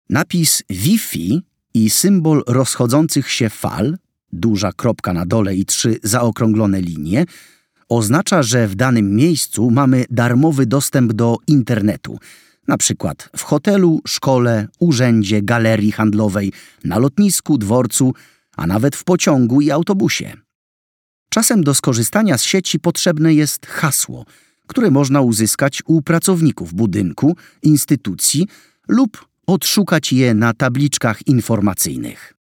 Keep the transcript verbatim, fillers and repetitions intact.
Napis Wi-Fi i symbol rozchodzących się fal, duża kropka na dole i trzy zaokrąglone linie, oznacza, że w danym miejscu mamy darmowy dostęp do internetu, na przykład w hotelu, szkole, urzędzie, galerii handlowej, na lotnisku, dworcu, a nawet w pociągu i autobusie. Czasem do skorzystania z sieci potrzebne jest hasło, które można uzyskać u pracowników budynku, instytucji lub odszukać je na tabliczkach informacyjnych.